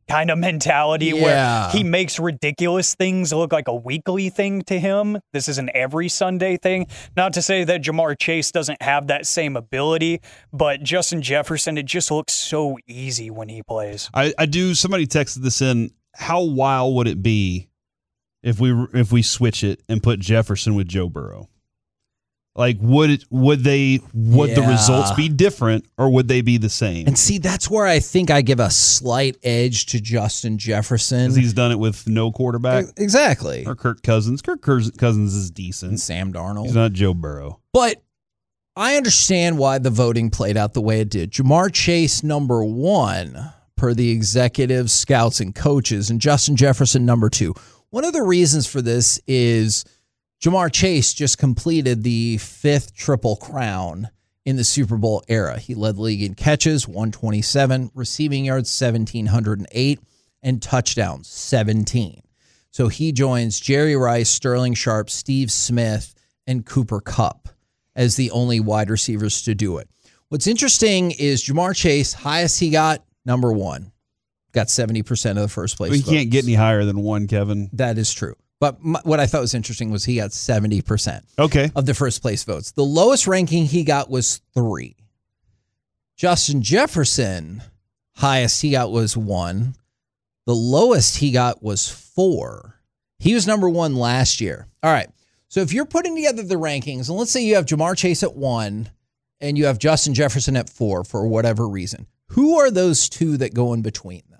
kind of mentality Yeah. where he makes ridiculous things look like a weekly thing to him. This is an every Sunday thing. Not to say that Jamar Chase doesn't have that same ability, but Justin Jefferson, it just looks so easy when he plays. I, I do. Somebody texted this in. How wild would it be if we if we switch it and put Jefferson with Joe Burrow? Like, would it, would they would the Yeah. results be different, or would they be the same? And see, that's where I think I give a slight edge to Justin Jefferson. Because he's done it with no quarterback. Exactly. Or Kirk Cousins. Kirk Cousins is decent. And Sam Darnold. He's not Joe Burrow. But I understand why the voting played out the way it did. Jamar Chase, number one, per the executives, scouts, and coaches, and Justin Jefferson, number two. One of the reasons for this is Jamar Chase just completed the fifth Triple Crown in the Super Bowl era. He led the league in catches, one twenty-seven, receiving yards, one thousand seven hundred eight, and touchdowns, seventeen. So he joins Jerry Rice, Sterling Sharp, Steve Smith, and Cooper Kupp as the only wide receivers to do it. What's interesting is Jamar Chase, highest he got, number one. Got seventy percent of the first place Well, he votes. can't get any higher than one, Kevin. That is true. But my, what I thought was interesting was he got seventy percent okay. of the first place votes. The lowest ranking he got was three. Justin Jefferson, highest he got was one. The lowest he got was four. He was number one last year. All right. So if you're putting together the rankings, and let's say you have Jamar Chase at one and you have Justin Jefferson at four for whatever reason, who are those two that go in between them?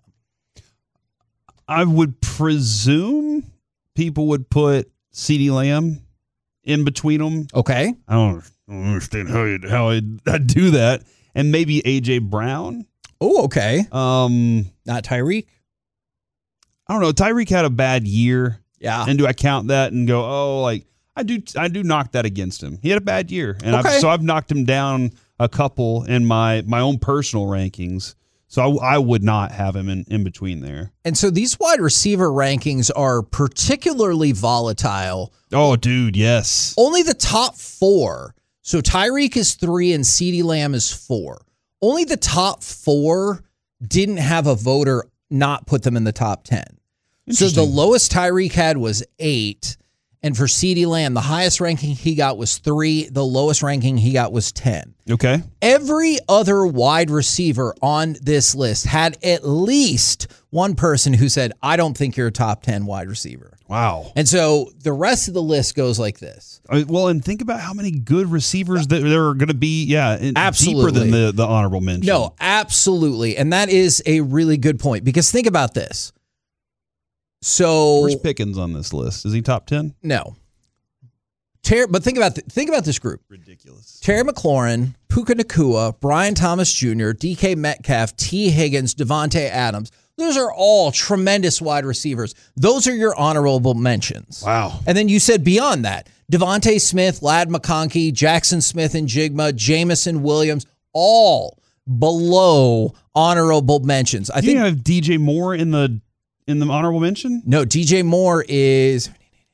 I would presume people would put CeeDee Lamb in between them. Okay. I don't, I don't understand how you'd, how I'd, I'd do that. And maybe A J Brown. Oh, okay. Um, Not Tyreek. I don't know. Tyreek had a bad year. Yeah. And do I count that and go, oh, like I do I do knock that against him. He had a bad year. And Okay. I've, so I've knocked him down a couple in my, my own personal rankings. So I, I would not have him in, in between there. And so these wide receiver rankings are particularly volatile. Oh, dude, yes. Only the top four. So Tyreek is three and CeeDee Lamb is four. Only the top four didn't have a voter not put them in the top ten. So the lowest Tyreek had was eight. And for CeeDee Lamb, the highest ranking he got was three. The lowest ranking he got was ten. Okay. Every other wide receiver on this list had at least one person who said, I don't think you're a top ten wide receiver. Wow. And so the rest of the list goes like this. Uh, Well, and think about how many good receivers that there are going to be, yeah, in- Absolutely. deeper than the, the honorable mention. No, absolutely. And that is a really good point because think about this. So Where's Pickens on this list? Is he top ten? No. Ter- but think about th- think about this group. Ridiculous. Terry McLaurin, Puka Nacua, Brian Thomas Junior, D K Metcalf, T. Higgins, Devontae Adams. Those are all tremendous wide receivers. Those are your honorable mentions. Wow. And then you said beyond that, Devontae Smith, Ladd McConkey, Jackson Smith and Jigma, Jamison Williams, all below honorable mentions. I I think think have D J Moore in the in the honorable mention. No, D J Moore is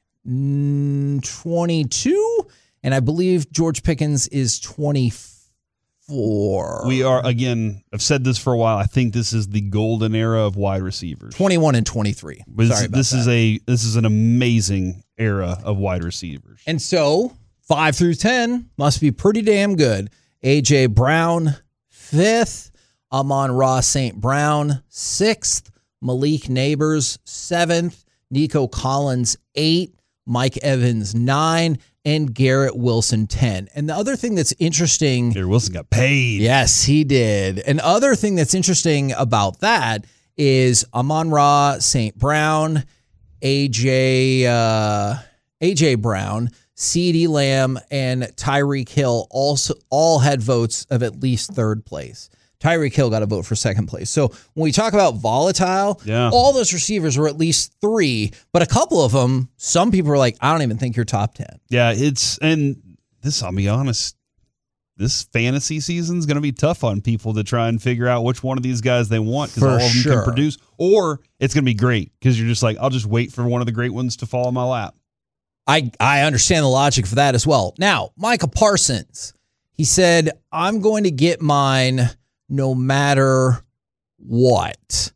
twenty-two, and I believe George Pickens is twenty-four. We are, again, I've said this for a while. I think this is the golden era of wide receivers. twenty-one and twenty-three. But this, Sorry about this that. is a this is an amazing era of wide receivers. And so five through ten must be pretty damn good. A J Brown, fifth. Amon-Ra Saint Brown, sixth. Malik Neighbors, seventh. Nico Collins, eight. Mike Evans, nine. And Garrett Wilson, ten. And the other thing that's interesting. Garrett Wilson got paid. Yes, he did. And other thing that's interesting about that is Amon-Ra Saint Brown, A J, uh, A J Brown, CeeDee Lamb, and Tyreek Hill also all had votes of at least third place. Tyreek Hill got a vote for second place. So when we talk about volatile, Yeah. all those receivers were at least three, but a couple of them, some people were like, I don't even think you're top ten. Yeah, it's and this. I'll be honest. This fantasy season is going to be tough on people to try and figure out which one of these guys they want because For all of them sure. can produce, or it's going to be great because you're just like, I'll just wait for one of the great ones to fall in my lap. I, I understand the logic for that as well. Now, Micah Parsons, he said, I'm going to get mine no matter what.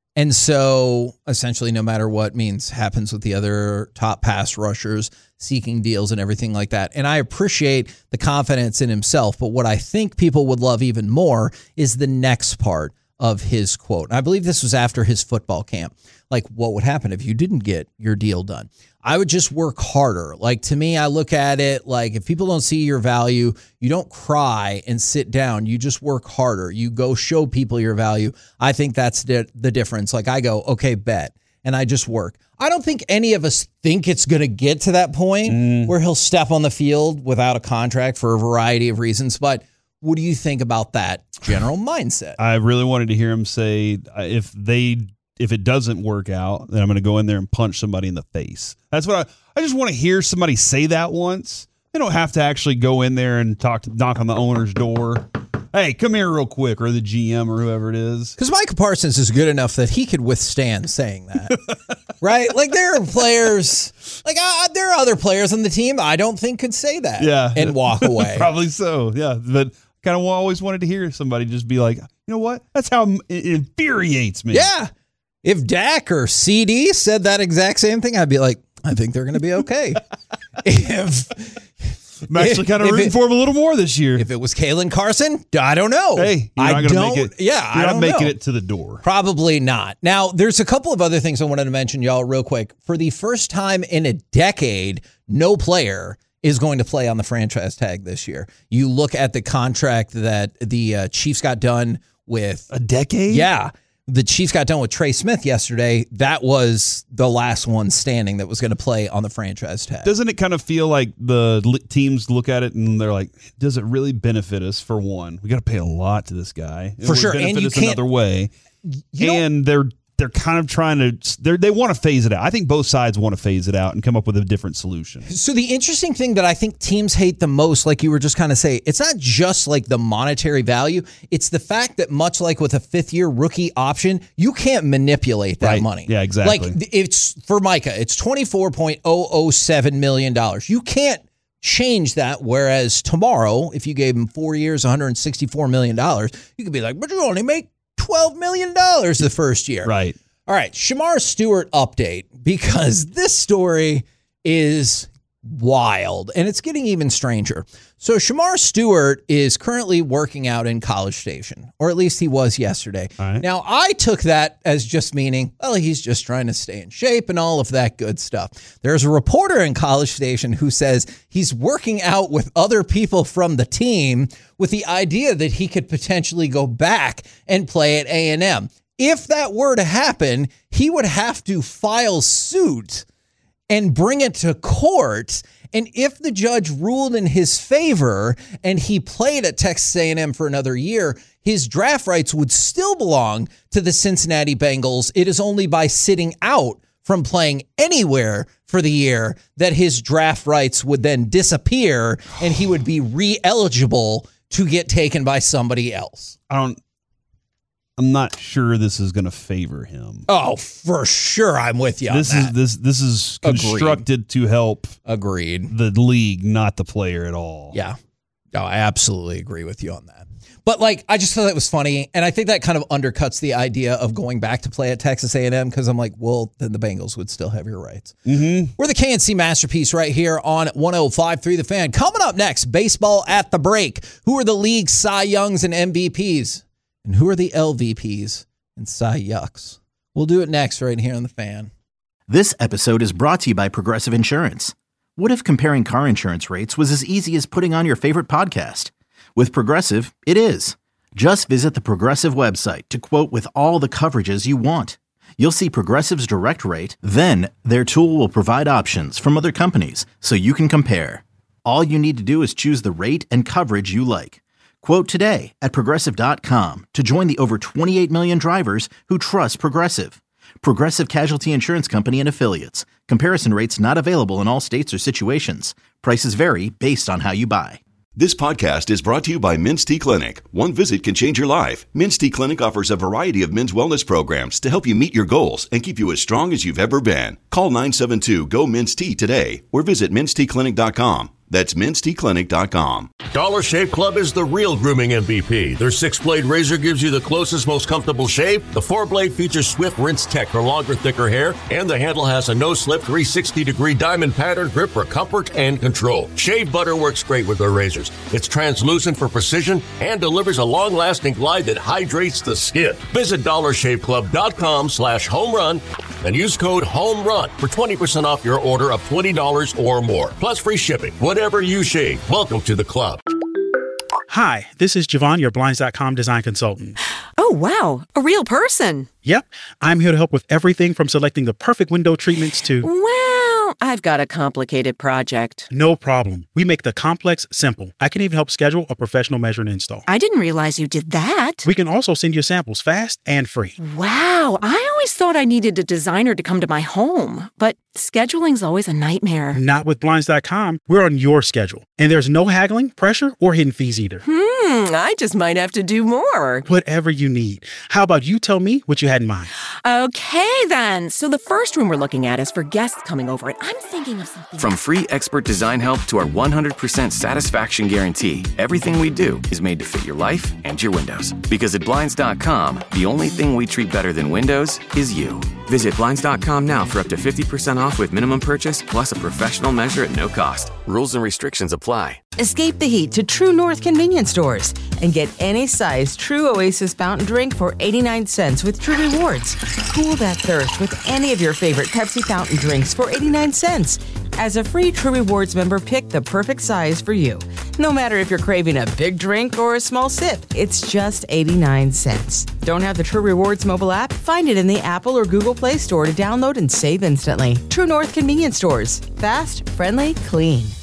And so essentially no matter what means happens with the other top pass rushers seeking deals and everything like that. And I appreciate the confidence in himself. But what I think people would love even more is the next part of his quote. And I believe this was after his football camp. Like, what would happen if you didn't get your deal done? I would just work harder. Like, to me, I look at it like if people don't see your value, you don't cry and sit down. You just work harder. You go show people your value. I think that's the, the difference. Like, I go, okay, bet. And I just work. I don't think any of us think it's going to get to that point mm. where he'll step on the field without a contract for a variety of reasons. But what do you think about that general mindset? I really wanted to hear him say, if they if it doesn't work out, then I'm going to go in there and punch somebody in the face. That's what I, I just want to hear somebody say that once. They don't have to actually go in there and talk to, knock on the owner's door. Hey, come here real quick, or the G M or whoever it is. Because Micah Parsons is good enough that he could withstand saying that, right? Like there are players, like uh, there are other players on the team I don't think could say that yeah. and walk away. Probably so, yeah. But kind of always wanted to hear somebody just be like, you know what? That's how it infuriates me. Yeah. If Dak or C D said that exact same thing, I'd be like, I think they're going to be okay. if I'm actually kind of rooting it, for him a little more this year. If it was Kalen Carson, I don't know. Hey, you're I not going to make it. Yeah, you're I not don't making know. it to the door. Probably not. Now, there's a couple of other things I wanted to mention, y'all, real quick. For the first time in a decade, no player is going to play on the franchise tag this year. You look at the contract that the uh, Chiefs got done with. A decade? Yeah. The Chiefs got done with Trey Smith yesterday. That was the last one standing that was going to play on the franchise tag. Doesn't it kind of feel like the teams look at it and they're like, does it really benefit us? For one, we got to pay a lot to this guy. For sure. Benefit And you us can't, another way. And they're they're kind of trying to, they they want to phase it out. I think both sides want to phase it out and come up with a different solution. So the interesting thing that I think teams hate the most, like you were just kind of saying, it's not just like the monetary value. It's the fact that much like with a fifth year rookie option, you can't manipulate that right. money. Yeah, exactly. Like it's for Micah, it's twenty-four point zero zero seven million dollars. You can't change that. Whereas tomorrow, if you gave him four years, one hundred sixty-four million dollars, you could be like, but you only make twelve million dollars the first year. Right. All right. Shemar Stewart update, because this story is wild and it's getting even stranger. So Shemar Stewart is currently working out in College Station, or at least he was yesterday. All right. Now, I took that as just meaning, well, he's just trying to stay in shape and all of that good stuff. There's a reporter in College Station who says he's working out with other people from the team with the idea that he could potentially go back and play at A and M. If that were to happen, he would have to file suit and bring it to court. And if the judge ruled in his favor and he played at Texas A and M for another year, his draft rights would still belong to the Cincinnati Bengals. It is only by sitting out from playing anywhere for the year that his draft rights would then disappear and he would be re-eligible to get taken by somebody else. I don't I'm not sure this is going to favor him. Oh, for sure, I'm with you on this that. is this this is constructed Agreed. to help Agreed. the league, not the player at all. Yeah. Oh, I absolutely agree with you on that. But like, I just thought that was funny, and I think that kind of undercuts the idea of going back to play at Texas A and M, because I'm like, well, then the Bengals would still have your rights. Mm-hmm. We're the K N C Masterpiece right here on one oh five point three The Fan. Coming up next, baseball at the break. Who are the league's Cy Youngs and M V Ps? And who are the L V Ps and Cy Yucks? We'll do it next right here on The Fan. This episode is brought to you by Progressive Insurance. What if comparing car insurance rates was as easy as putting on your favorite podcast? With Progressive, it is. Just visit the Progressive website to quote with all the coverages you want. You'll see Progressive's direct rate, then their tool will provide options from other companies so you can compare. All you need to do is choose the rate and coverage you like. Quote today at Progressive dot com to join the over twenty-eight million drivers who trust Progressive. Progressive Casualty Insurance Company and Affiliates. Comparison rates not available in all states or situations. Prices vary based on how you buy. This podcast is brought to you by Minstead Clinic. One visit can change your life. Minstead Clinic offers a variety of men's wellness programs to help you meet your goals and keep you as strong as you've ever been. Call nine seven two, G O, M I N S T today or visit Minstead Clinic dot com. That's minty clinic dot com. Dollar Shave Club is the real grooming M V P. Their six-blade razor gives you the closest, most comfortable shave. The four-blade features Swift Rinse Tech for longer, thicker hair. And the handle has a no-slip three hundred sixty degree diamond pattern grip for comfort and control. Shave butter works great with their razors. It's translucent for precision and delivers a long-lasting glide that hydrates the skin. Visit dollar shave club dot com slash home run and use code HOMERUN for twenty percent off your order of twenty dollars or more. Plus free shipping. Whatever you shave, welcome to the club. Hi, this is Javon, your Blinds dot com design consultant. Oh, wow. A real person. Yep. I'm here to help with everything from selecting the perfect window treatments to... Well, I've got a complicated project. No problem. We make the complex simple. I can even help schedule a professional measure and install. I didn't realize you did that. We can also send you samples fast and free. Wow. I always thought I needed a designer to come to my home, but scheduling's always a nightmare. Not with Blinds dot com. We're on your schedule. And there's no haggling, pressure, or hidden fees either. Hmm, I just might have to do more. Whatever you need. How about you tell me what you had in mind? Okay, then. So the first room we're looking at is for guests coming over, and I'm thinking of something. From free expert design help to our one hundred percent satisfaction guarantee, everything we do is made to fit your life and your windows. Because at Blinds dot com, the only thing we treat better than windows is you. Visit Blinds dot com now for up to fifty percent off with minimum purchase plus a professional measure at no cost. Rules and restrictions apply. Escape the heat to True North convenience stores and get any size True Oasis fountain drink for eighty-nine cents with True Rewards. Cool that thirst with any of your favorite Pepsi fountain drinks for eighty-nine cents. As a free True Rewards member, pick the perfect size for you. No matter if you're craving a big drink or a small sip, it's just eighty-nine cents. Don't have the True Rewards mobile app? Find it in the Apple or Google Play Store to download and save instantly. True North convenience stores. Fast, friendly, clean.